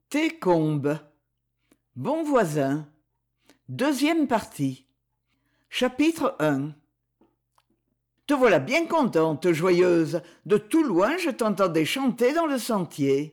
Técombe. Bon voisin. Deuxième partie. Chapitre 1. Te voilà bien contente, joyeuse. De tout loin, je t'entendais chanter dans le sentier.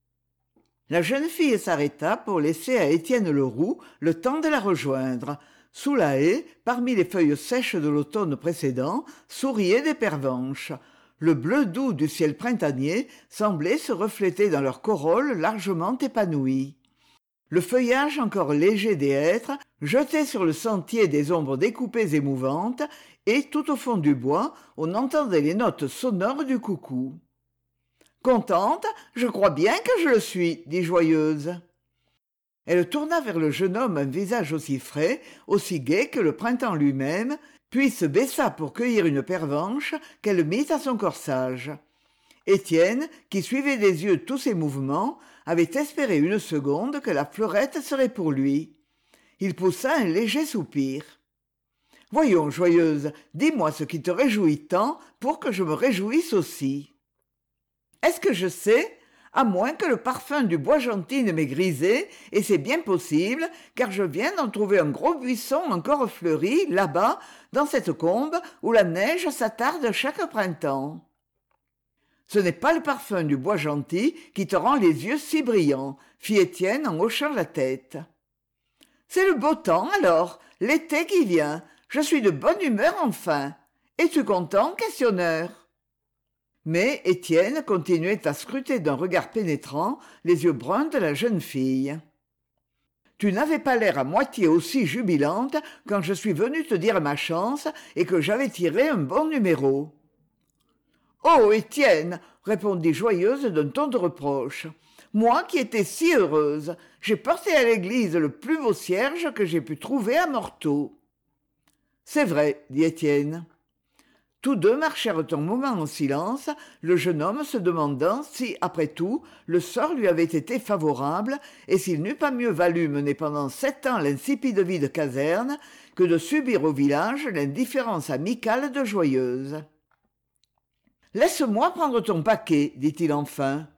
La jeune fille s'arrêta pour laisser à Étienne Leroux le temps de la rejoindre. Sous la haie, parmi les feuilles sèches de l'automne précédent, souriaient des pervenches. Le bleu doux du ciel printanier semblait se refléter dans leur corolle largement épanouie. Le feuillage encore léger des hêtres jetait sur le sentier des ombres découpées et mouvantes, et tout au fond du bois, on entendait les notes sonores du coucou. « Contente, je crois bien que je le suis, » dit Joyeuse. Elle tourna vers le jeune homme un visage aussi frais, aussi gai que le printemps lui-même, puis se baissa pour cueillir une pervenche qu'elle mit à son corsage. Étienne, qui suivait des yeux tous ses mouvements, avait espéré une seconde que la fleurette serait pour lui. Il poussa un léger soupir. « Voyons, Joyeuse, dis-moi ce qui te réjouit tant pour que je me réjouisse aussi. »« Est-ce que je sais ? À moins que le parfum du bois gentil ne m'ait grisé, et c'est bien possible, car je viens d'en trouver un gros buisson encore fleuri, là-bas, dans cette combe où la neige s'attarde chaque printemps. » « Ce n'est pas le parfum du bois gentil qui te rend les yeux si brillants, » fit Étienne en hochant la tête. « C'est le beau temps, alors, l'été qui vient. Je suis de bonne humeur enfin. Es-tu content, questionneur ?» Mais Étienne continuait à scruter d'un regard pénétrant les yeux bruns de la jeune fille. « Tu n'avais pas l'air à moitié aussi jubilante quand je suis venu te dire ma chance et que j'avais tiré un bon numéro. »« Oh, Étienne !» répondit Joyeuse d'un ton de reproche. « Moi qui étais si heureuse, j'ai porté à l'église le plus beau cierge que j'ai pu trouver à Morteau. »« C'est vrai, » dit Étienne. Tous deux marchèrent un moment en silence, le jeune homme se demandant si, après tout, le sort lui avait été favorable et s'il n'eût pas mieux valu mener pendant 7 ans l'insipide vie de caserne que de subir au village l'indifférence amicale de Joyeuse. « Laisse-moi prendre ton paquet, » dit-il enfin.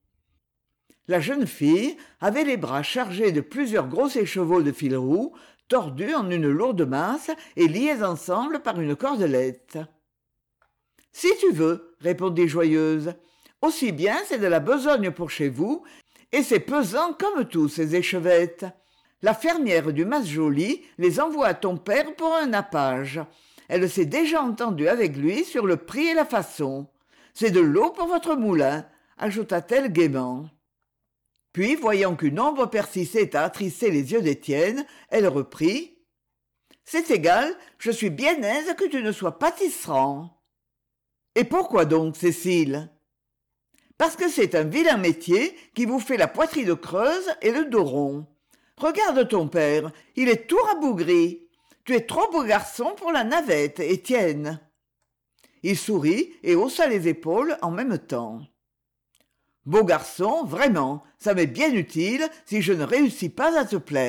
La jeune fille avait les bras chargés de plusieurs gros écheveaux de fil roux, tordus en une lourde masse et liés ensemble par une cordelette. « Si tu veux, » répondit Joyeuse. « Aussi bien c'est de la besogne pour chez vous, et c'est pesant comme tout, ces échevettes. La fermière du Mas-Joly les envoie à ton père pour un nappage. Elle s'est déjà entendue avec lui sur le prix et la façon. C'est de l'eau pour votre moulin, » ajouta-t-elle gaiement. Puis, voyant qu'une ombre persistait à attrisser les yeux d'Étienne, elle reprit. « C'est égal, je suis bien aise que tu ne sois pas tisserand. »« Et pourquoi donc, Cécile ?»« Parce que c'est un vilain métier qui vous fait la poitrine creuse et le dos rond. Regarde ton père, il est tout rabougri. Tu es trop beau garçon pour la navette, Étienne. » Il sourit et haussa les épaules en même temps. « Beau garçon, vraiment, ça m'est bien utile si je ne réussis pas à te plaire. »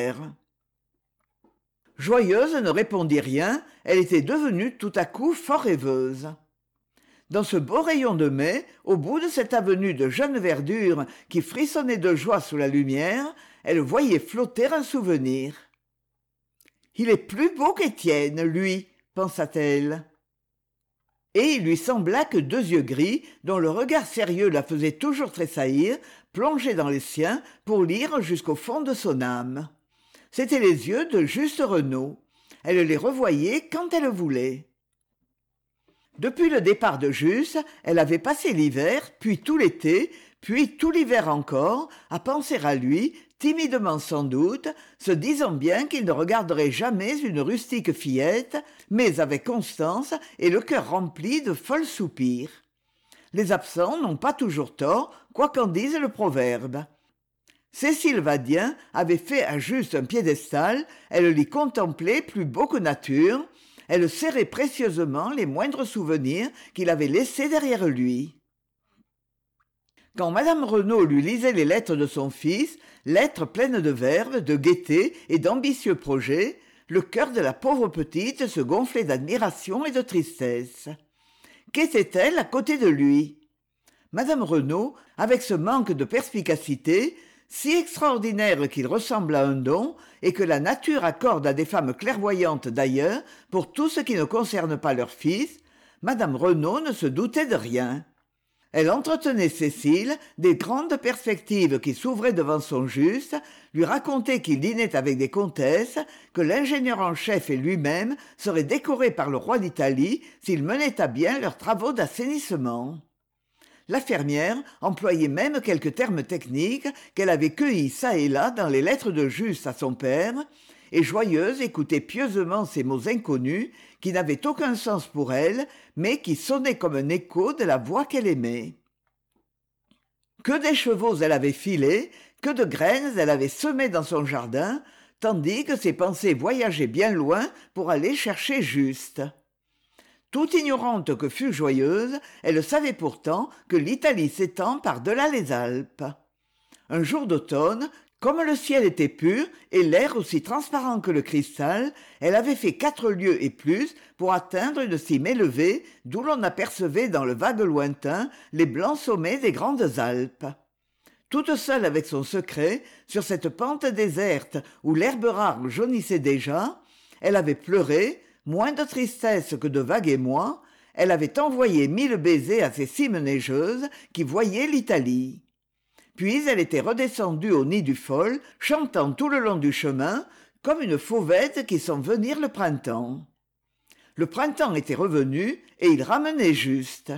Joyeuse ne répondit rien, elle était devenue tout à coup fort rêveuse. Dans ce beau rayon de mai, au bout de cette avenue de jeune verdure qui frissonnait de joie sous la lumière, elle voyait flotter un souvenir. « Il est plus beau qu'Étienne, lui, » pensa-t-elle. Et il lui sembla que 2 yeux gris, dont le regard sérieux la faisait toujours tressaillir, plongeaient dans les siens pour lire jusqu'au fond de son âme. C'étaient les yeux de Juste Renaud. Elle les revoyait quand elle voulait. Depuis le départ de Juste, elle avait passé l'hiver, puis tout l'été, puis tout l'hiver encore, à penser à lui, timidement sans doute, se disant bien qu'il ne regarderait jamais une rustique fillette, mais avec constance et le cœur rempli de folles soupirs. Les absents n'ont pas toujours tort, quoi qu'en dise le proverbe. Cécile Vadien avait fait à Juste un piédestal, elle l'y contemplait plus beau que nature, elle serrait précieusement les moindres souvenirs qu'il avait laissés derrière lui. Quand madame Renaud lui lisait les lettres de son fils, lettres pleines de verve, de gaieté et d'ambitieux projets, le cœur de la pauvre petite se gonflait d'admiration et de tristesse. Qu'était-elle à côté de lui ? Madame Renaud, avec ce manque de perspicacité, si extraordinaire qu'il ressemble à un don et que la nature accorde à des femmes clairvoyantes d'ailleurs pour tout ce qui ne concerne pas leur fils, madame Renaud ne se doutait de rien. Elle entretenait Cécile des grandes perspectives qui s'ouvraient devant son juste, lui racontait qu'il dînait avec des comtesses, que l'ingénieur en chef et lui-même seraient décorés par le roi d'Italie s'ils menaient à bien leurs travaux d'assainissement. La fermière employait même quelques termes techniques qu'elle avait cueillis çà et là dans les lettres de Juste à son père, et Joyeuse écoutait pieusement ces mots inconnus qui n'avaient aucun sens pour elle, mais qui sonnaient comme un écho de la voix qu'elle aimait. Que des chevaux elle avait filés, que de graines elle avait semées dans son jardin, tandis que ses pensées voyageaient bien loin pour aller chercher Juste. Tout ignorante que fût Joyeuse, elle savait pourtant que l'Italie s'étend par-delà les Alpes. Un jour d'automne, comme le ciel était pur et l'air aussi transparent que le cristal, elle avait fait 4 lieues et plus pour atteindre une cime élevée d'où l'on apercevait dans le vague lointain les blancs sommets des grandes Alpes. Toute seule avec son secret, sur cette pente déserte où l'herbe rare jaunissait déjà, elle avait pleuré, moins de tristesse que de vague émoi, elle avait envoyé 1000 baisers à ces cimes neigeuses qui voyaient l'Italie. Puis elle était redescendue au nid du fol, chantant tout le long du chemin, comme une fauvette qui sent venir le printemps. Le printemps était revenu et il ramenait Juste.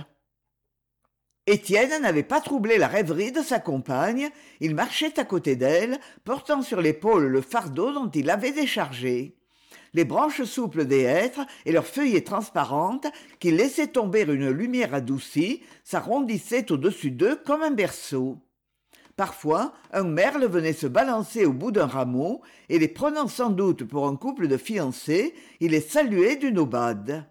Étienne n'avait pas troublé la rêverie de sa compagne, il marchait à côté d'elle, portant sur l'épaule le fardeau dont il l'avait déchargé. Les branches souples des hêtres et leurs feuillets transparentes, qui laissaient tomber une lumière adoucie, s'arrondissaient au-dessus d'eux comme un berceau. Parfois, un merle venait se balancer au bout d'un rameau, et les prenant sans doute pour un couple de fiancés, il les saluait d'une aubade.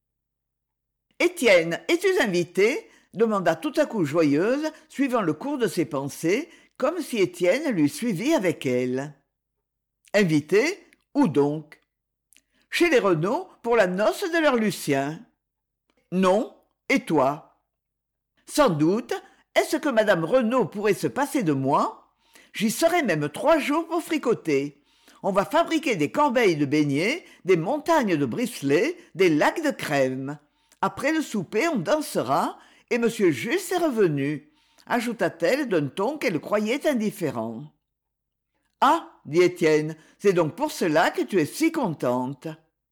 « Étienne, es-tu invité ?» demanda tout à coup Joyeuse, suivant le cours de ses pensées, comme si Étienne l'eût suivi avec elle. « Invité ? Où donc ?»« Chez les Renaud, pour la noce de leur Lucien. »« Non. Et toi ?»« Sans doute. Est-ce que madame Renaud pourrait se passer de moi ? J'y serai même 3 jours pour fricoter. On va fabriquer des corbeilles de beignets, des montagnes de bricelets, des lacs de crème. Après le souper, on dansera, et monsieur Juste est revenu, ajouta-t-elle d'un ton qu'elle croyait indifférent. « Ah, dit Étienne, c'est donc pour cela que tu es si contente. »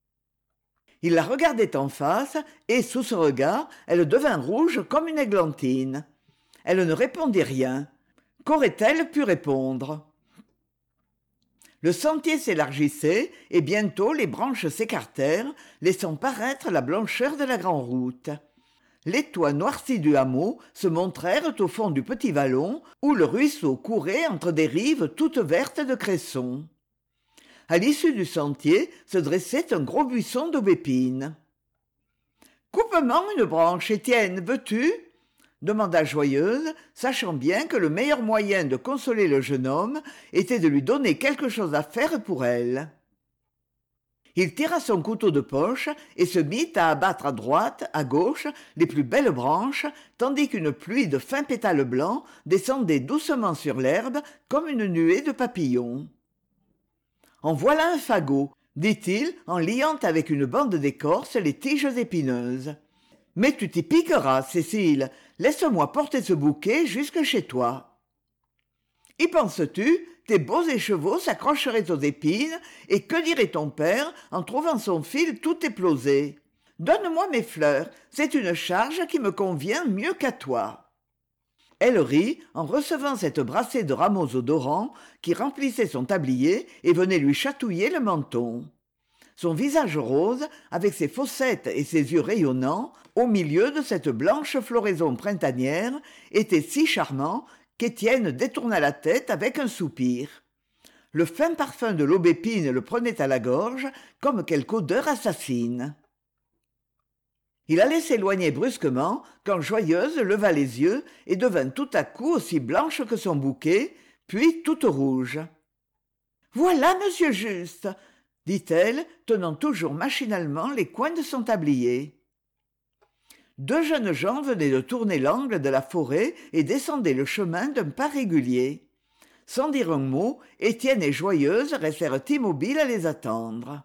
Il la regardait en face, et sous ce regard, elle devint rouge comme une églantine. Elle ne répondit rien. Qu'aurait-elle pu répondre ? Le sentier s'élargissait, et bientôt les branches s'écartèrent, laissant paraître la blancheur de la grand'route. Les toits noircis du hameau se montrèrent au fond du petit vallon, où le ruisseau courait entre des rives toutes vertes de cressons. À l'issue du sentier se dressait un gros buisson d'aubépines. « Coupe-m'en une branche, Étienne, veux-tu ?» demanda Joyeuse, sachant bien que le meilleur moyen de consoler le jeune homme était de lui donner quelque chose à faire pour elle. Il tira son couteau de poche et se mit à abattre à droite, à gauche, les plus belles branches, tandis qu'une pluie de fins pétales blancs descendait doucement sur l'herbe comme une nuée de papillons. « En voilà un fagot, » dit-il en liant avec une bande d'écorce les tiges épineuses. « Mais tu t'y piqueras, Cécile. Laisse-moi porter ce bouquet jusque chez toi. »« Y penses-tu ? Tes beaux écheveaux s'accrocheraient aux épines, et que dirait ton père en trouvant son fil tout éplosé ? Donne-moi mes fleurs, c'est une charge qui me convient mieux qu'à toi. » Elle rit en recevant cette brassée de rameaux odorants qui remplissait son tablier et venait lui chatouiller le menton. Son visage rose, avec ses fossettes et ses yeux rayonnants, au milieu de cette blanche floraison printanière, était si charmant qu'Étienne détourna la tête avec un soupir. Le fin parfum de l'aubépine le prenait à la gorge comme quelque odeur assassine. Il allait s'éloigner brusquement quand Joyeuse leva les yeux et devint tout à coup aussi blanche que son bouquet, puis toute rouge. « Voilà, monsieur Juste !» dit-elle, tenant toujours machinalement les coins de son tablier. 2 jeunes gens venaient de tourner l'angle de la forêt et descendaient le chemin d'un pas régulier. Sans dire un mot, Étienne et Joyeuse restèrent immobiles à les attendre.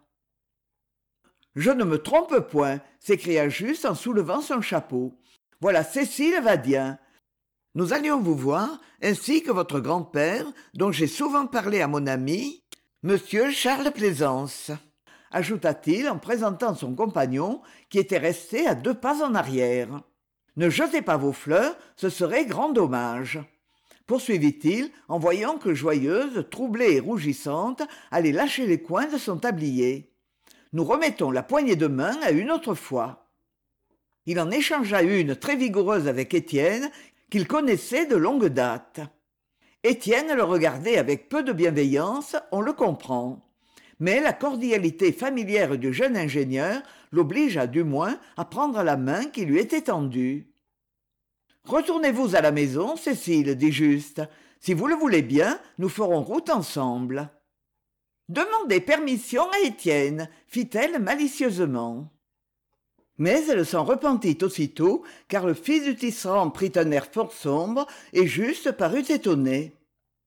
« Je ne me trompe point, s'écria Juste en soulevant son chapeau. Voilà Cécile Vadien. Nous allions vous voir, ainsi que votre grand-père, dont j'ai souvent parlé à mon ami, monsieur Charles Plaisance, ajouta-t-il en présentant son compagnon, qui était resté à 2 pas en arrière. Ne jetez pas vos fleurs, ce serait grand dommage. Poursuivit-il, en voyant que Joyeuse, troublée et rougissante, allait lâcher les coins de son tablier. Nous remettons la poignée de main à une autre fois. Il en échangea une très vigoureuse avec Étienne, qu'il connaissait de longue date. Étienne le regardait avec peu de bienveillance, on le comprend. Mais la cordialité familière du jeune ingénieur l'obligea du moins à prendre la main qui lui était tendue. « Retournez-vous à la maison, Cécile, dit Juste. Si vous le voulez bien, nous ferons route ensemble. » Demandez permission à Étienne, fit-elle malicieusement. Mais elle s'en repentit aussitôt, car le fils du tisserand prit un air fort sombre et Juste parut étonné.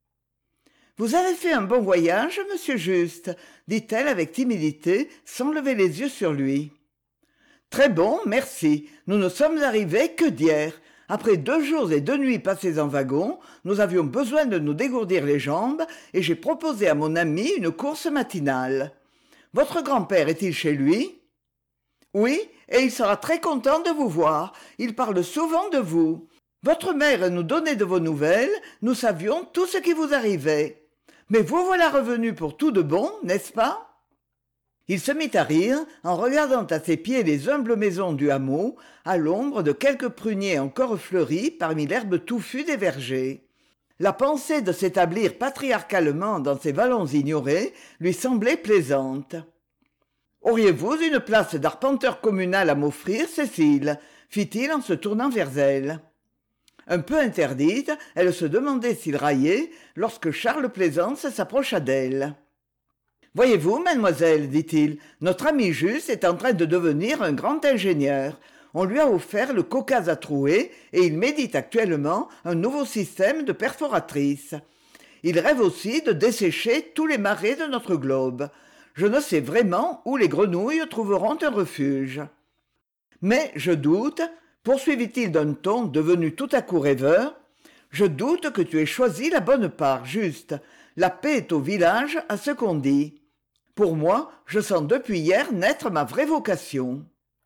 « Vous avez fait un bon voyage, monsieur Juste, dit-elle avec timidité, sans lever les yeux sur lui. « Très bon, merci. Nous ne sommes arrivés que d'hier. Après 2 jours et 2 nuits passés en wagon, nous avions besoin de nous dégourdir les jambes et j'ai proposé à mon ami une course matinale. Votre grand-père est-il chez lui ? Oui, et il sera très content de vous voir. Il parle souvent de vous. Votre mère nous donnait de vos nouvelles, nous savions tout ce qui vous arrivait. Mais vous voilà revenu pour tout de bon, n'est-ce pas ? Il se mit à rire en regardant à ses pieds les humbles maisons du hameau, à l'ombre de quelques pruniers encore fleuris parmi l'herbe touffue des vergers. La pensée de s'établir patriarcalement dans ces vallons ignorés lui semblait plaisante. « Auriez-vous une place d'arpenteur communal à m'offrir, Cécile ?» fit-il en se tournant vers elle. Un peu interdite, elle se demandait s'il raillait lorsque Charles Plaisance s'approcha d'elle. « Voyez-vous, mademoiselle, dit-il, notre ami Juste est en train de devenir un grand ingénieur. On lui a offert le Caucase à trouer et il médite actuellement un nouveau système de perforatrices. Il rêve aussi de dessécher tous les marais de notre globe. Je ne sais vraiment où les grenouilles trouveront un refuge. Mais je doute, poursuivit-il d'un ton devenu tout à coup rêveur, je doute que tu aies choisi la bonne part, Juste. La paix est au village à ce qu'on dit. Pour moi, je sens depuis hier naître ma vraie vocation. »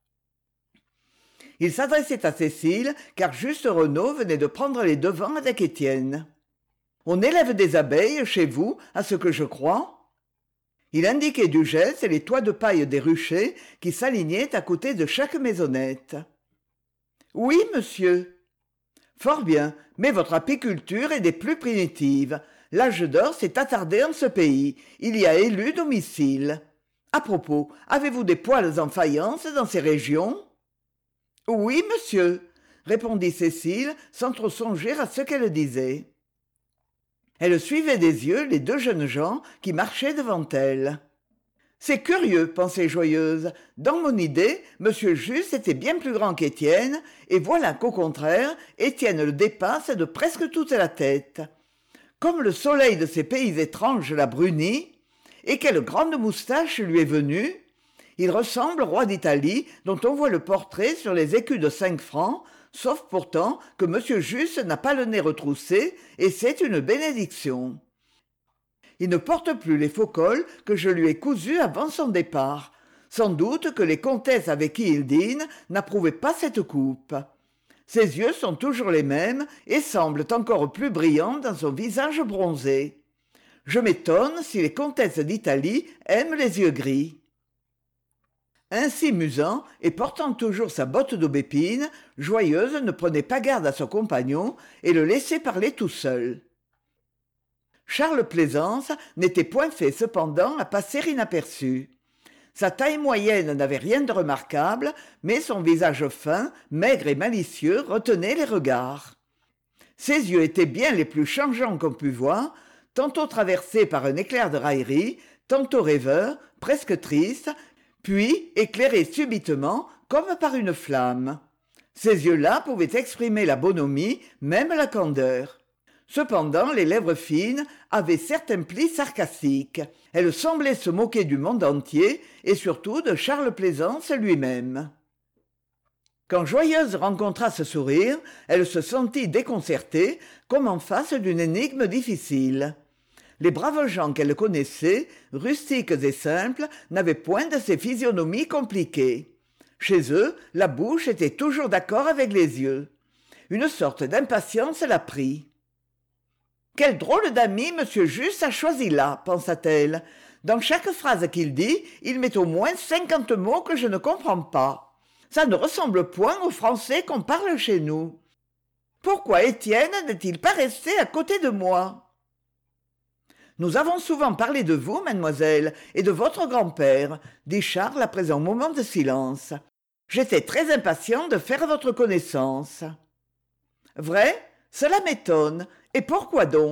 Il s'adressait à Cécile, car Juste Renaud venait de prendre les devants avec Étienne. « On élève des abeilles chez vous, à ce que je crois ?» Il indiquait du geste les toits de paille des ruchers qui s'alignaient à côté de chaque maisonnette. « Oui, monsieur. »« Fort bien, mais votre apiculture est des plus primitives. L'âge d'or s'est attardé en ce pays. Il y a élu domicile. À propos, avez-vous des poêles en faïence dans ces régions ? » « Oui, monsieur, » répondit Cécile sans trop songer à ce qu'elle disait. Elle suivait des yeux les 2 jeunes gens qui marchaient devant elle. « C'est curieux, pensait Joyeuse. Dans mon idée, monsieur Juste était bien plus grand qu'Étienne, et voilà qu'au contraire, Étienne le dépasse de presque toute la tête. Comme le soleil de ces pays étranges l'a bruni, et quelle grande moustache lui est venue. Il ressemble au roi d'Italie, dont on voit le portrait sur les écus de 5 francs, sauf pourtant que monsieur Juste n'a pas le nez retroussé, et c'est une bénédiction. Il ne porte plus les faux cols que je lui ai cousus avant son départ. Sans doute que les comtesses avec qui il dîne n'approuvaient pas cette coupe. Ses yeux sont toujours les mêmes et semblent encore plus brillants dans son visage bronzé. Je m'étonne si les comtesses d'Italie aiment les yeux gris. » Ainsi musant et portant toujours sa botte d'aubépine, Joyeuse ne prenait pas garde à son compagnon et le laissait parler tout seul. Charles Plaisance n'était point fait cependant à passer inaperçu. Sa taille moyenne n'avait rien de remarquable, mais son visage fin, maigre et malicieux retenait les regards. Ses yeux étaient bien les plus changeants qu'on pût voir, tantôt traversés par un éclair de raillerie, tantôt rêveur, presque triste, puis éclairés subitement comme par une flamme. Ces yeux-là pouvaient exprimer la bonhomie, même la candeur. Cependant, les lèvres fines avaient certains plis sarcastiques. Elle semblait se moquer du monde entier et surtout de Charles Plaisance lui-même. Quand Joyeuse rencontra ce sourire, elle se sentit déconcertée, comme en face d'une énigme difficile. Les braves gens qu'elle connaissait, rustiques et simples, n'avaient point de ces physionomies compliquées. Chez eux, la bouche était toujours d'accord avec les yeux. Une sorte d'impatience la prit. « Quel drôle d'ami monsieur Juste a choisi là, pensa-t-elle. Dans chaque phrase qu'il dit, il met au moins 50 mots que je ne comprends pas. Ça ne ressemble point au français qu'on parle chez nous. Pourquoi Étienne n'est-il pas resté à côté de moi ? Nous avons souvent parlé de vous, mademoiselle, et de votre grand-père, dit Charles après un moment de silence. J'étais très impatient de faire votre connaissance. Vrai ? Cela m'étonne. Et pourquoi donc ?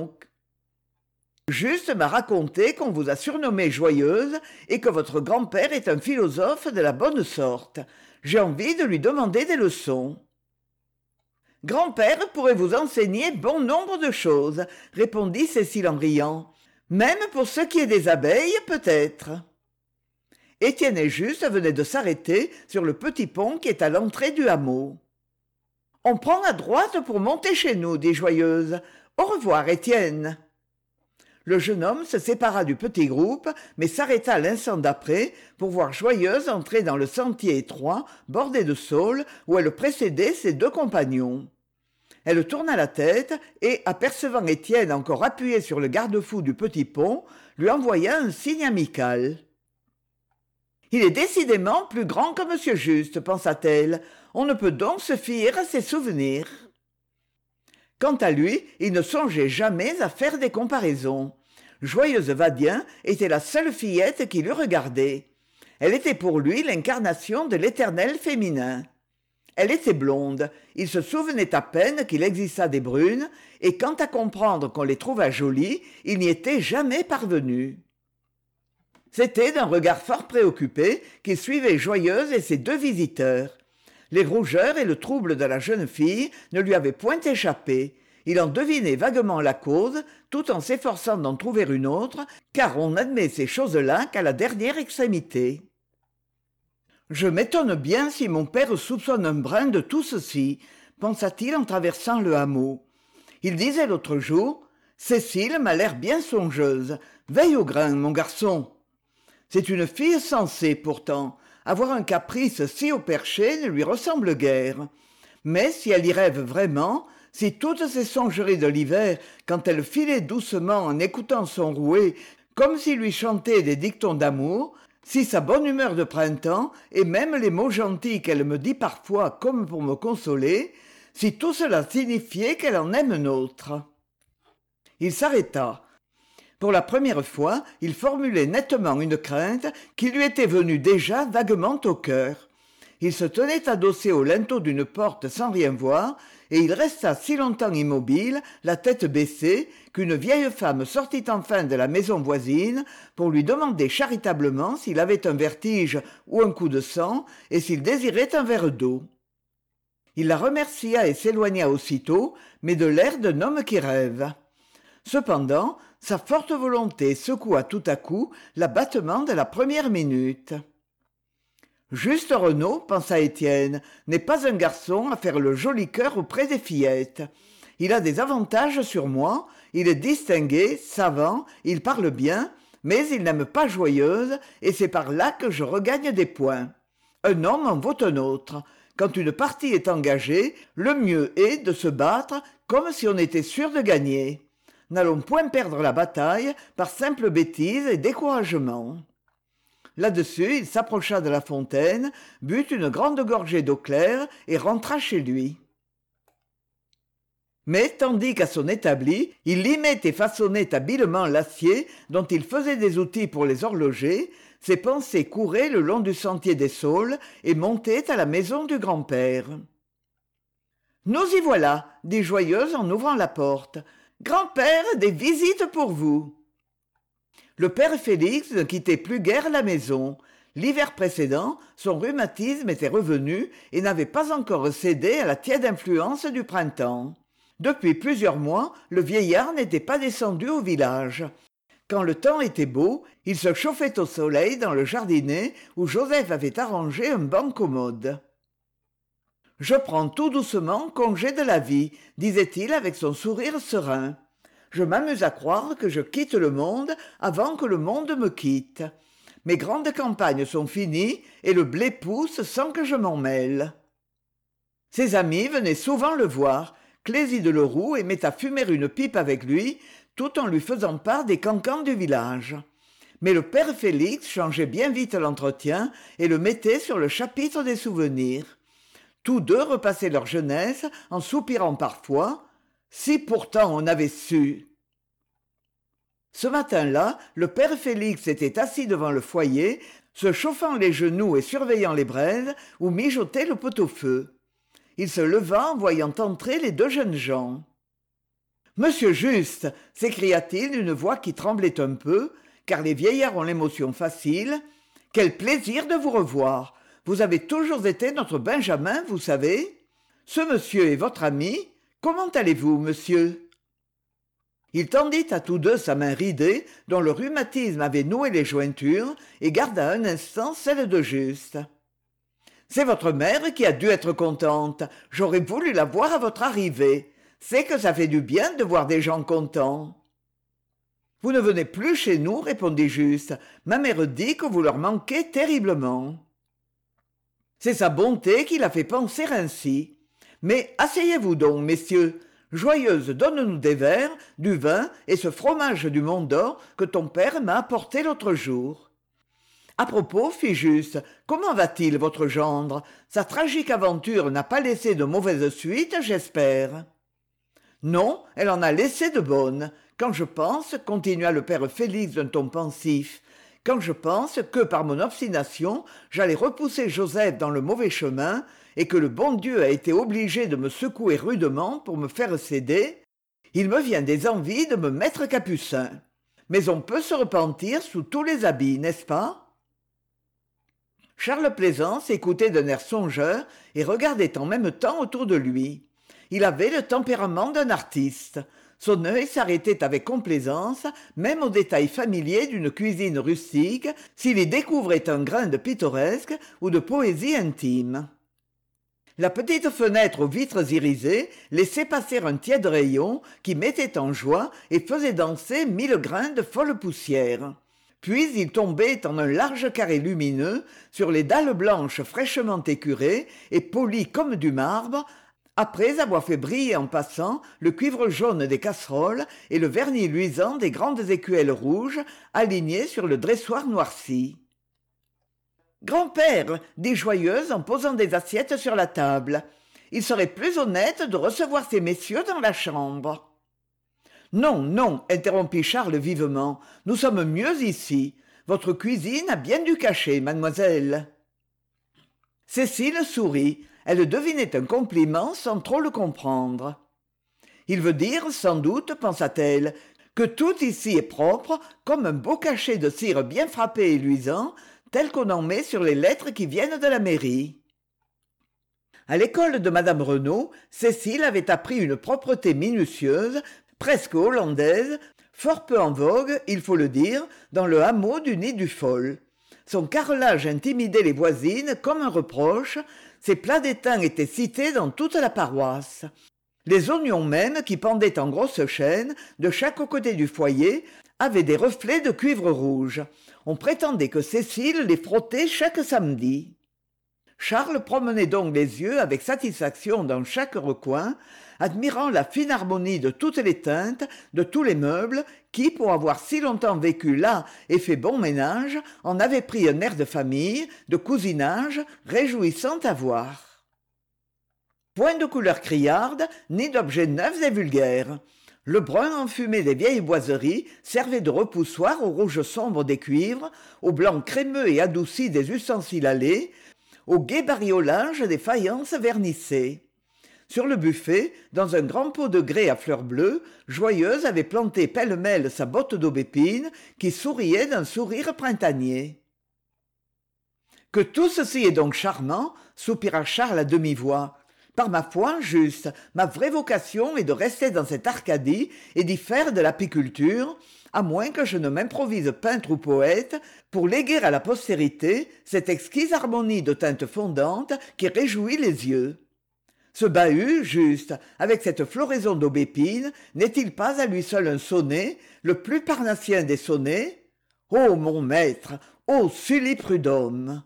Juste m'a raconté qu'on vous a surnommée Joyeuse et que votre grand-père est un philosophe de la bonne sorte. J'ai envie de lui demander des leçons. Grand-père pourrait vous enseigner bon nombre de choses, répondit Cécile en riant. Même pour ce qui est des abeilles, peut-être. Étienne et Juste venaient de s'arrêter sur le petit pont qui est à l'entrée du hameau. « On prend à droite pour monter chez nous, dit Joyeuse. Au revoir, Étienne. » Le jeune homme se sépara du petit groupe, mais s'arrêta l'instant d'après pour voir Joyeuse entrer dans le sentier étroit, bordé de saules, où elle précédait ses deux compagnons. Elle tourna la tête et, apercevant Étienne encore appuyé sur le garde-fou du petit pont, lui envoya un signe amical. « Il est décidément plus grand que monsieur Juste, pensa-t-elle. On ne peut donc se fier à ses souvenirs. » Quant à lui, il ne songeait jamais à faire des comparaisons. Joyeuse Vadien était la seule fillette qui l'eût regardé. Elle était pour lui l'incarnation de l'éternel féminin. Elle était blonde, il se souvenait à peine qu'il existât des brunes, et quant à comprendre qu'on les trouvât jolies, il n'y était jamais parvenu. C'était d'un regard fort préoccupé qu'il suivait Joyeuse et ses deux visiteurs. Les rougeurs et le trouble de la jeune fille ne lui avaient point échappé. Il en devinait vaguement la cause, tout en s'efforçant d'en trouver une autre, car on n'admet ces choses-là qu'à la dernière extrémité. « Je m'étonne bien si mon père soupçonne un brin de tout ceci, » pensa-t-il en traversant le hameau. Il disait l'autre jour « Cécile m'a l'air bien songeuse. Veille au grain, mon garçon. » C'est une fille sensée, pourtant. Avoir un caprice si au perché ne lui ressemble guère. Mais si elle y rêve vraiment, si toutes ces songeries de l'hiver, quand elle filait doucement en écoutant son rouet, comme s'il lui chantait des dictons d'amour, si sa bonne humeur de printemps, et même les mots gentils qu'elle me dit parfois comme pour me consoler, si tout cela signifiait qu'elle en aime un autre. Il s'arrêta. Pour la première fois, il formulait nettement une crainte qui lui était venue déjà vaguement au cœur. Il se tenait adossé au linteau d'une porte sans rien voir, et il resta si longtemps immobile, la tête baissée, qu'une vieille femme sortit enfin de la maison voisine pour lui demander charitablement s'il avait un vertige ou un coup de sang, et s'il désirait un verre d'eau. Il la remercia et s'éloigna aussitôt, mais de l'air d'un homme qui rêve. Cependant, sa forte volonté secoua tout à coup l'abattement de la première minute. Juste Renaud, pensa Étienne, n'est pas un garçon à faire le joli cœur auprès des fillettes. Il a des avantages sur moi, il est distingué, savant, il parle bien, mais il n'aime pas Joyeuse, et c'est par là que je regagne des points. Un homme en vaut un autre. Quand une partie est engagée, le mieux est de se battre comme si on était sûr de gagner. N'allons point perdre la bataille par simple bêtise et découragement. Là-dessus, il s'approcha de la fontaine, but une grande gorgée d'eau claire et rentra chez lui. Mais tandis qu'à son établi, il limait et façonnait habilement l'acier dont il faisait des outils pour les horlogers, ses pensées couraient le long du sentier des saules et montaient à la maison du grand-père. « Nous y voilà, » dit Joyeuse en ouvrant la porte. « Grand-père, des visites pour vous. » Le père Félix ne quittait plus guère la maison. L'hiver précédent, son rhumatisme était revenu et n'avait pas encore cédé à la tiède influence du printemps. Depuis plusieurs mois, le vieillard n'était pas descendu au village. Quand le temps était beau, il se chauffait au soleil dans le jardinet où Joseph avait arrangé un banc commode. « Je prends tout doucement congé de la vie, disait-il avec son sourire serein. Je m'amuse à croire que je quitte le monde avant que le monde me quitte. Mes grandes campagnes sont finies et le blé pousse sans que je m'en mêle. » Ses amis venaient souvent le voir. Clézy de Leroux aimait à fumer une pipe avec lui, tout en lui faisant part des cancans du village. Mais le père Félix changeait bien vite l'entretien et le mettait sur le chapitre des souvenirs. Tous deux repassaient leur jeunesse en soupirant parfois. Si pourtant on avait su. Ce matin-là, le père Félix était assis devant le foyer, se chauffant les genoux et surveillant les braises où mijotait le pot-au-feu. Il se leva en voyant entrer les deux jeunes gens. « Monsieur Juste !» s'écria-t-il d'une voix qui tremblait un peu, car les vieillards ont l'émotion facile. « Quel plaisir de vous revoir ! Vous avez toujours été notre Benjamin, vous savez. Ce monsieur est votre ami. Comment allez-vous, monsieur ?» Il tendit à tous deux sa main ridée, dont le rhumatisme avait noué les jointures, et garda un instant celle de Juste. « C'est votre mère qui a dû être contente. J'aurais voulu la voir à votre arrivée. C'est que ça fait du bien de voir des gens contents. »« Vous ne venez plus chez nous, répondit Juste. Ma mère dit que vous leur manquez terriblement. » C'est sa bonté qui l'a fait penser ainsi. Mais asseyez-vous donc, messieurs. Joyeuse, donne-nous des verres, du vin et ce fromage du Mont d'Or que ton père m'a apporté l'autre jour. À propos, fit Juste, comment va-t-il, votre gendre? Sa tragique aventure n'a pas laissé de mauvaises suites, j'espère. Non, elle en a laissé de bonnes. Quand je pense, continua le père Félix d'un ton pensif, quand je pense que, par mon obstination, j'allais repousser Joseph dans le mauvais chemin, et que le bon Dieu a été obligé de me secouer rudement pour me faire céder, il me vient des envies de me mettre capucin. Mais on peut se repentir sous tous les habits, n'est-ce pas? Charles Plaisance écoutait d'un air songeur et regardait en même temps autour de lui. Il avait le tempérament d'un artiste. Son œil s'arrêtait avec complaisance, même aux détails familiers d'une cuisine rustique, s'il y découvrait un grain de pittoresque ou de poésie intime. La petite fenêtre aux vitres irisées laissait passer un tiède rayon qui mettait en joie et faisait danser 1000 grains de folle poussière. Puis il tombait en un large carré lumineux sur les dalles blanches fraîchement écurées et polies comme du marbre, après avoir fait briller en passant le cuivre jaune des casseroles et le vernis luisant des grandes écuelles rouges alignées sur le dressoir noirci. « Grand-père, dit Joyeuse en posant des assiettes sur la table, il serait plus honnête de recevoir ces messieurs dans la chambre. » « Non, non, interrompit Charles vivement, nous sommes mieux ici. Votre cuisine a bien du cachet, mademoiselle. » Cécile sourit. Elle devinait un compliment sans trop le comprendre. « Il veut dire, sans doute, pensa-t-elle, que tout ici est propre, comme un beau cachet de cire bien frappé et luisant, tel qu'on en met sur les lettres qui viennent de la mairie. » À l'école de madame Renaud, Cécile avait appris une propreté minutieuse, presque hollandaise, fort peu en vogue, il faut le dire, dans le hameau du Nid du Fol. Son carrelage intimidait les voisines comme un reproche, ses plats d'étain étaient cités dans toute la paroisse. Les oignons même, qui pendaient en grosses chaînes, de chaque côté du foyer, avaient des reflets de cuivre rouge. On prétendait que Cécile les frottait chaque samedi. Charles promenait donc les yeux avec satisfaction dans chaque recoin, admirant la fine harmonie de toutes les teintes, de tous les meubles, qui, pour avoir si longtemps vécu là et fait bon ménage, en avaient pris un air de famille, de cousinage, réjouissant à voir. Point de couleur criarde, ni d'objets neufs et vulgaires. Le brun enfumé des vieilles boiseries servait de repoussoir au rouge sombre des cuivres, au blanc crémeux et adouci des ustensiles à lait, au gai bariolage des faïences vernissées. Sur le buffet, dans un grand pot de grès à fleurs bleues, Joyeuse avait planté pêle-mêle sa botte d'aubépine qui souriait d'un sourire printanier. « Que tout ceci est donc charmant !» soupira Charles à demi-voix. Par ma foi, juste, ma vraie vocation est de rester dans cette Arcadie et d'y faire de l'apiculture, à moins que je ne m'improvise peintre ou poète, pour léguer à la postérité cette exquise harmonie de teintes fondantes qui réjouit les yeux. Ce bahut, juste, avec cette floraison d'aubépine, n'est-il pas à lui seul un sonnet, le plus parnassien des sonnets? Ô mon maître, ô Sully Prudhomme!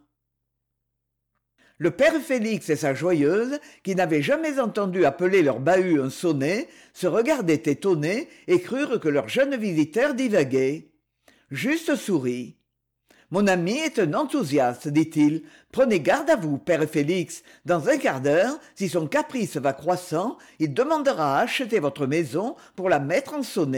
Le père Félix et sa joyeuse, qui n'avaient jamais entendu appeler leur bahut un sonnet, se regardaient étonnés et crurent que leur jeune visiteur divaguait. Juste sourit. « Mon ami est un enthousiaste, dit-il. Prenez garde à vous, père Félix. Dans un quart d'heure, si son caprice va croissant, il demandera à acheter votre maison pour la mettre en sonnet. »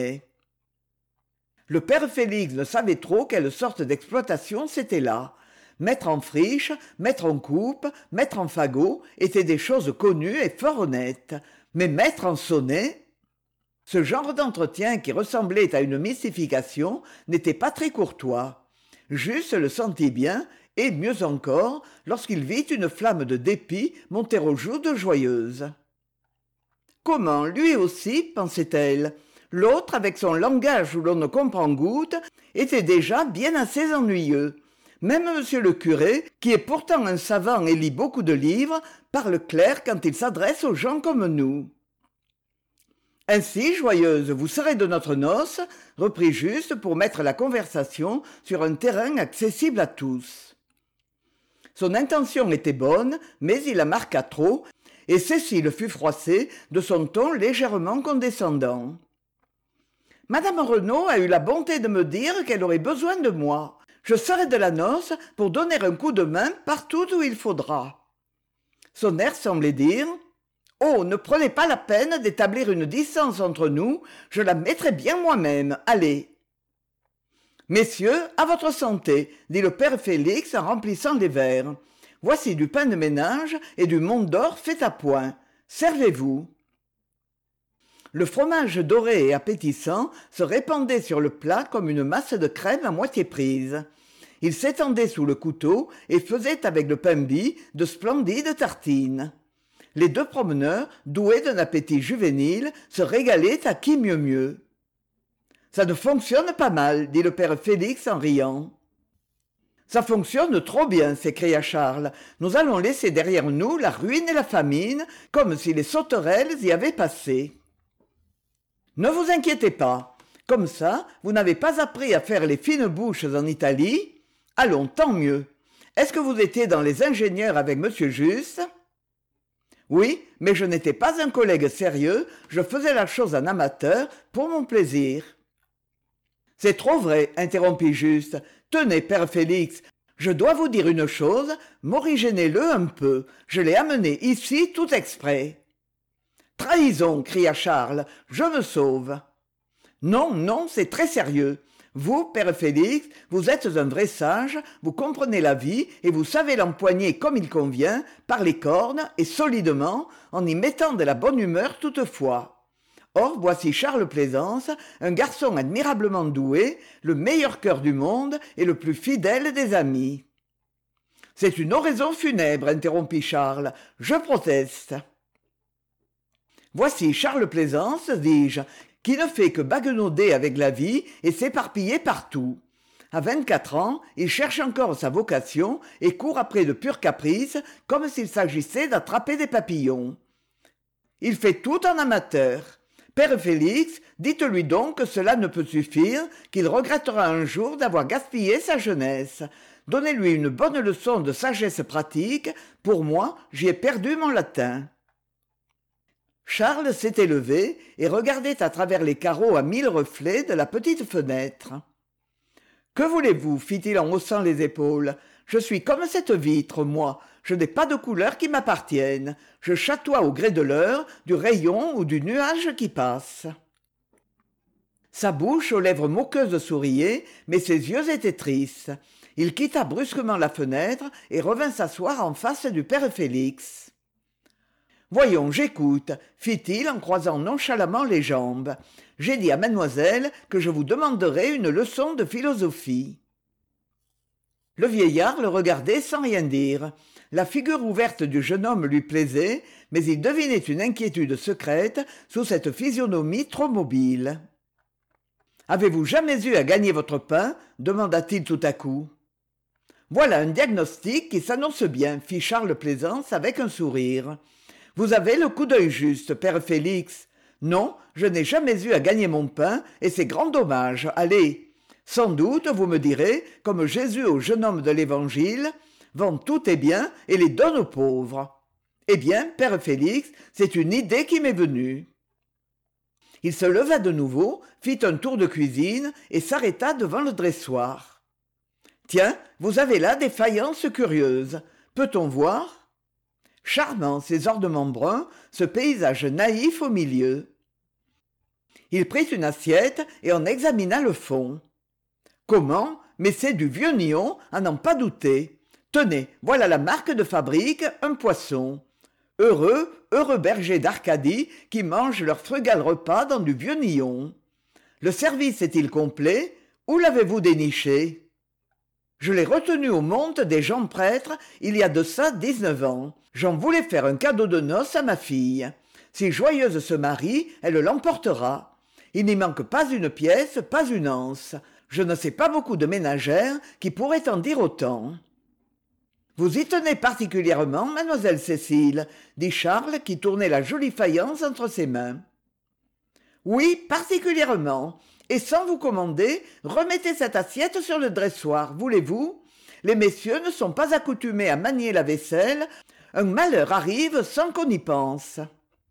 Le père Félix ne savait trop quelle sorte d'exploitation c'était là. Mettre en friche, mettre en coupe, mettre en fagot étaient des choses connues et fort honnêtes. Mais mettre en sonnet... Ce genre d'entretien qui ressemblait à une mystification n'était pas très courtois. Juste le sentit bien, et mieux encore, lorsqu'il vit une flamme de dépit monter aux joues de Joyeuse. Comment, lui aussi, pensait-elle, l'autre, avec son langage où l'on ne comprend goutte, était déjà bien assez ennuyeux. Même monsieur le curé, qui est pourtant un savant et lit beaucoup de livres, parle clair quand il s'adresse aux gens comme nous. « Ainsi, Joyeuse, vous serez de notre noce, reprit Juste pour mettre la conversation sur un terrain accessible à tous. Son intention était bonne, mais il la marqua trop, et Cécile fut froissée de son ton légèrement condescendant. « Madame Renaud a eu la bonté de me dire qu'elle aurait besoin de moi. Je serai de la noce pour donner un coup de main partout où il faudra. » Son air semblait dire « Oh, ne prenez pas la peine d'établir une distance entre nous, je la mettrai bien moi-même, allez !»« Messieurs, à votre santé, dit le père Félix en remplissant les verres. Voici du pain de ménage et du Mont d'Or fait à point. Servez-vous. » Le fromage doré et appétissant se répandait sur le plat comme une masse de crème à moitié prise. Il s'étendait sous le couteau et faisait avec le pain bis de splendides tartines. Les deux promeneurs, doués d'un appétit juvénile, se régalaient à qui mieux mieux. « Ça ne fonctionne pas mal, dit le père Félix en riant. « Ça fonctionne trop bien, s'écria Charles. Nous allons laisser derrière nous la ruine et la famine, comme si les sauterelles y avaient passé. » Ne vous inquiétez pas. Comme ça, vous n'avez pas appris à faire les fines bouches en Italie? Allons, tant mieux. Est-ce que vous étiez dans les ingénieurs avec monsieur Juste? Oui, mais je n'étais pas un collègue sérieux, je faisais la chose en amateur, pour mon plaisir. C'est trop vrai, interrompit Juste. Tenez, père Félix, je dois vous dire une chose, morigénez-le un peu, je l'ai amené ici tout exprès. Trahison, cria Charles, je me sauve. Non, non, c'est très sérieux. Vous, père Félix, vous êtes un vrai sage, vous comprenez la vie et vous savez l'empoigner comme il convient, par les cornes et solidement, en y mettant de la bonne humeur toutefois. Or, voici Charles Plaisance, un garçon admirablement doué, le meilleur cœur du monde et le plus fidèle des amis. C'est une oraison funèbre, interrompit Charles, je proteste. Voici Charles Plaisance, dis-je, qui ne fait que baguenauder avec la vie et s'éparpiller partout. À 24 ans, il cherche encore sa vocation et court après de purs caprices, comme s'il s'agissait d'attraper des papillons. Il fait tout en amateur. Père Félix, dites-lui donc que cela ne peut suffire, qu'il regrettera un jour d'avoir gaspillé sa jeunesse. Donnez-lui une bonne leçon de sagesse pratique. Pour moi, j'y ai perdu mon latin. Charles s'était levé et regardait à travers les carreaux à 1000 reflets de la petite fenêtre. « Que voulez-vous » fit-il en haussant les épaules. « Je suis comme cette vitre, moi. Je n'ai pas de couleur qui m'appartienne. Je chatoie au gré de l'heure, du rayon ou du nuage qui passe. » Sa bouche aux lèvres moqueuses souriait, mais ses yeux étaient tristes. Il quitta brusquement la fenêtre et revint s'asseoir en face du père Félix. « Voyons, j'écoute, » fit-il en croisant nonchalamment les jambes. « J'ai dit à mademoiselle que je vous demanderais une leçon de philosophie. » Le vieillard le regardait sans rien dire. La figure ouverte du jeune homme lui plaisait, mais il devinait une inquiétude secrète sous cette physionomie trop mobile. « Avez-vous jamais eu à gagner votre pain ?» demanda-t-il tout à coup. « Voilà un diagnostic qui s'annonce bien, fit Charles Plaisance avec un sourire. « Vous avez le coup d'œil juste, père Félix. Non, je n'ai jamais eu à gagner mon pain, et c'est grand dommage. Allez. Sans doute, vous me direz, comme Jésus au jeune homme de l'Évangile, « Vends tous tes biens et les donne aux pauvres. » Eh bien, père Félix, c'est une idée qui m'est venue. Il se leva de nouveau, fit un tour de cuisine et s'arrêta devant le dressoir. « Tiens, vous avez là des faïences curieuses. Peut-on voir ?» Charmant, ces ornements bruns, ce paysage naïf au milieu. Il prit une assiette et en examina le fond. « Comment ? Mais c'est du vieux Nyon, à n'en pas douter. Tenez, voilà la marque de fabrique, un poisson. Heureux bergers d'Arcadie qui mangent leur frugal repas dans du vieux Nyon. Le service est-il complet ? Où l'avez-vous déniché ? Je l'ai retenu au monte des Jean Prêtres il y a de ça 19 ans. J'en voulais faire un cadeau de noces à ma fille. Si Joyeuse se marie, elle l'emportera. Il n'y manque pas une pièce, pas une anse. Je ne sais pas beaucoup de ménagères qui pourraient en dire autant. » Vous y tenez particulièrement, mademoiselle Cécile, dit Charles qui tournait la jolie faïence entre ses mains. Oui, particulièrement. Et sans vous commander, remettez cette assiette sur le dressoir, voulez-vous ? Les messieurs ne sont pas accoutumés à manier la vaisselle. Un malheur arrive sans qu'on y pense.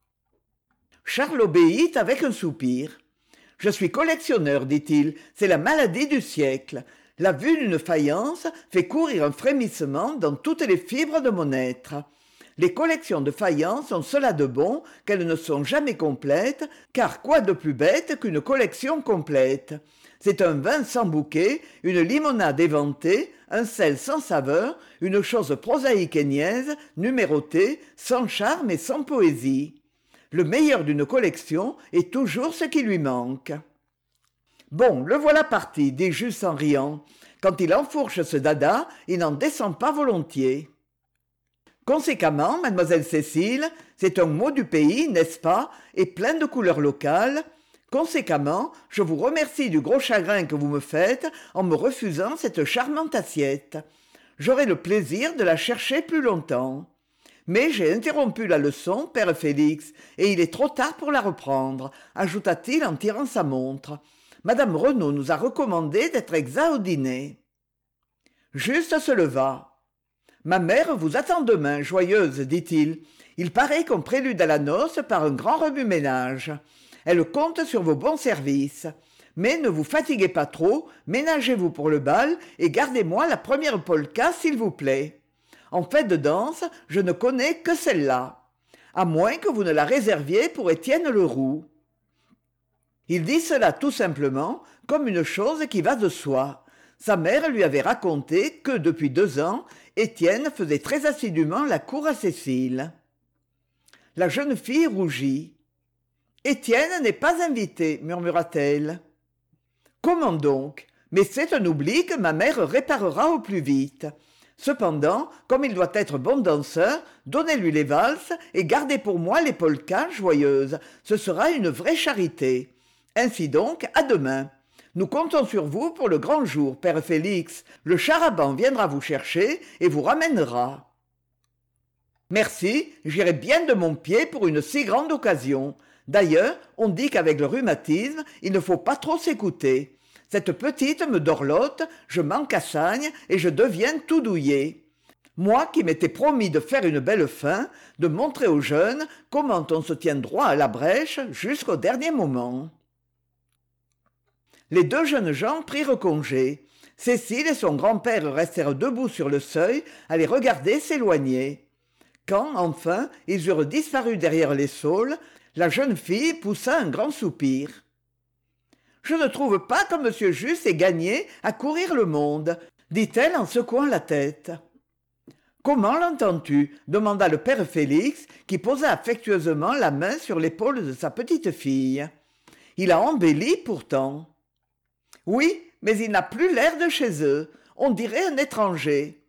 Charles obéit avec un soupir. Je suis collectionneur, dit-il, c'est la maladie du siècle. La vue d'une faïence fait courir un frémissement dans toutes les fibres de mon être. Les collections de faïences ont cela de bon qu'elles ne sont jamais complètes, car quoi de plus bête qu'une collection complète ? C'est un vin sans bouquet, une limonade éventée, un sel sans saveur, une chose prosaïque et niaise, numérotée, sans charme et sans poésie. Le meilleur d'une collection est toujours ce qui lui manque. Bon, le voilà parti, dit Juste en riant. Quand il enfourche ce dada, il n'en descend pas volontiers. Conséquemment, mademoiselle Cécile, c'est un mot du pays, n'est-ce pas, et plein de couleurs locales. Conséquemment, je vous remercie du gros chagrin que vous me faites en me refusant cette charmante assiette. J'aurai le plaisir de la chercher plus longtemps. Mais j'ai interrompu la leçon, père Félix, et il est trop tard pour la reprendre, ajouta-t-il en tirant sa montre. Madame Renaud nous a recommandé d'être exacts au dîner. Juste se leva. « Ma mère vous attend demain, Joyeuse, dit-il. Il paraît qu'on prélude à la noce par un grand remue-ménage. Elle compte sur vos bons services. Mais ne vous fatiguez pas trop, ménagez-vous pour le bal et gardez-moi la première polka, s'il vous plaît. En fait de danse, je ne connais que celle-là. À moins que vous ne la réserviez pour Étienne Leroux. » Il dit cela tout simplement, comme une chose qui va de soi. Sa mère lui avait raconté que, depuis 2 ans, Étienne faisait très assidûment la cour à Cécile. La jeune fille rougit. « Étienne n'est pas invité, murmura-t-elle. « Comment donc ? Mais c'est un oubli que ma mère réparera au plus vite. Cependant, comme il doit être bon danseur, donnez-lui les valses et gardez pour moi les polkas joyeuses. Ce sera une vraie charité. Ainsi donc, à demain. Nous comptons sur vous pour le grand jour, père Félix. Le charaban viendra vous chercher et vous ramènera. » « Merci, j'irai bien de mon pied pour une si grande occasion. D'ailleurs, on dit qu'avec le rhumatisme, il ne faut pas trop s'écouter. Cette petite me dorlote, je m'encassagne et je deviens tout douillet. Moi qui m'étais promis de faire une belle fin, de montrer aux jeunes comment on se tient droit à la brèche jusqu'au dernier moment. » Les 2 jeunes gens prirent congé. Cécile et son grand-père restèrent debout sur le seuil à les regarder s'éloigner. Quand, enfin, ils eurent disparu derrière les saules, la jeune fille poussa un grand soupir. « Je ne trouve pas que M. Juste ait gagné à courir le monde, » dit-elle en secouant la tête. « Comment l'entends-tu » demanda le père Félix, qui posa affectueusement la main sur l'épaule de sa petite fille. Il a embelli pourtant. « Oui, mais il n'a plus l'air de chez eux. On dirait un étranger.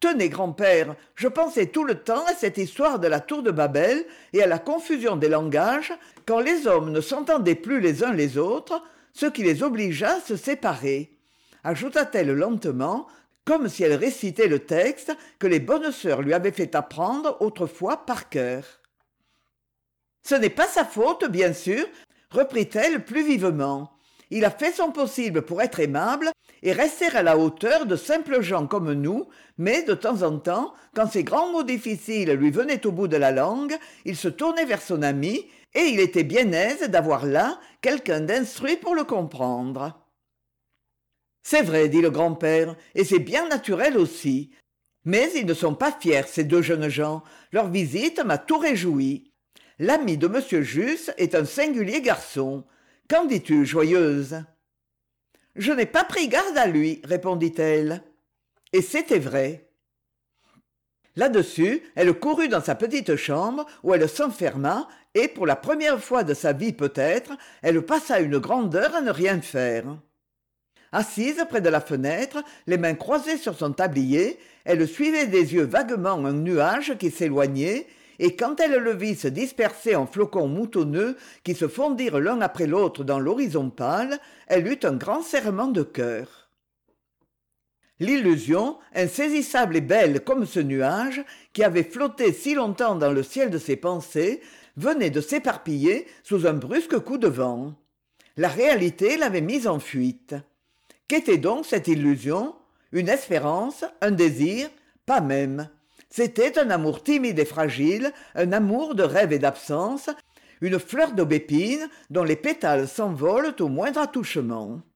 Tenez, grand-père, je pensais tout le temps à cette histoire de la tour de Babel et à la confusion des langages quand les hommes ne s'entendaient plus les uns les autres, ce qui les obligea à se séparer, ajouta-t-elle lentement, comme si elle récitait le texte que les bonnes sœurs lui avaient fait apprendre autrefois par cœur. Ce n'est pas sa faute, bien sûr, reprit-elle plus vivement. Il a fait son possible pour être aimable et rester à la hauteur de simples gens comme nous, mais de temps en temps, quand ces grands mots difficiles lui venaient au bout de la langue, il se tournait vers son ami, et il était bien aise d'avoir là quelqu'un d'instruit pour le comprendre. C'est vrai, dit le grand-père, et c'est bien naturel aussi. Mais ils ne sont pas fiers, ces deux jeunes gens. Leur visite m'a tout réjoui. L'ami de monsieur Jusse est un singulier garçon. Qu'en dis-tu, Joyeuse ? Je n'ai pas pris garde à lui, répondit-elle. Et c'était vrai. Là-dessus, elle courut dans sa petite chambre où elle s'enferma et, pour la première fois de sa vie peut-être, elle passa une grande heure à ne rien faire. Assise près de la fenêtre, les mains croisées sur son tablier, elle suivait des yeux vaguement un nuage qui s'éloignait, et quand elle le vit se disperser en flocons moutonneux qui se fondirent l'un après l'autre dans l'horizon pâle, elle eut un grand serrement de cœur. L'illusion, insaisissable et belle comme ce nuage, qui avait flotté si longtemps dans le ciel de ses pensées, venait de s'éparpiller sous un brusque coup de vent. La réalité l'avait mise en fuite. Qu'était donc cette illusion ? Une espérance, un désir ? Pas même. C'était un amour timide et fragile, un amour de rêve et d'absence, une fleur d'aubépine dont les pétales s'envolent au moindre attouchement.